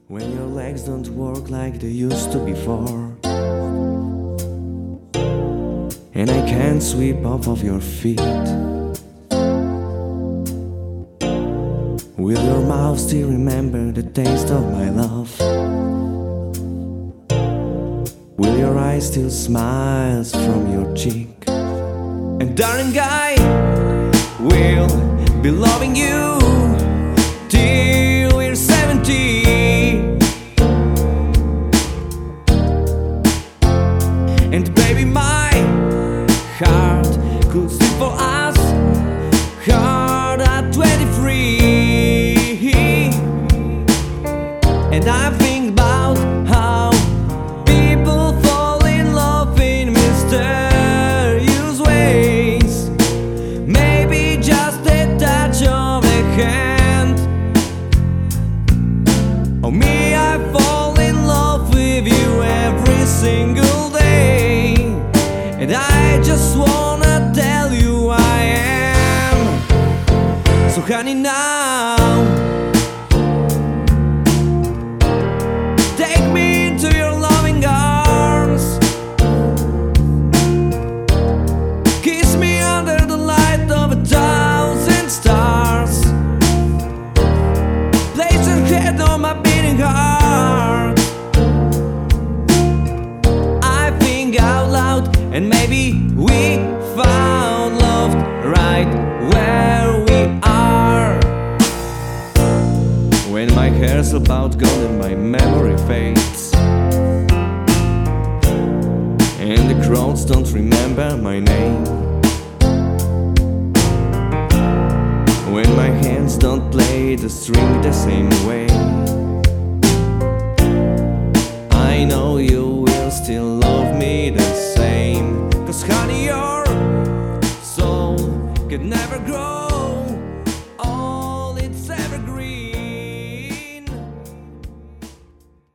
When your legs don't work like they used to before, and I can't sweep off of your feet. Will your mouth still remember the taste of my love? Will your eyes still smile from your cheek? And darling, I will be loving you till we're 70. And baby, my heart could sleep for us hard at 23. And I think about how people fall in love in mysterious ways. Maybe just a touch of a hand. Oh, me, I fall in love with you every single day. And I just wanna tell you I am. So honey, now take me into your loving arms. Kiss me under the light of 1,000 stars. Place your head on my beating heart. I think out loud, and maybe we found love right where we are. When my hair's about gone and my memory fades, and the crowds don't remember my name, when my hands don't play the string the same way, I know you will still love me the same. 'Cause honey, your soul can never grow.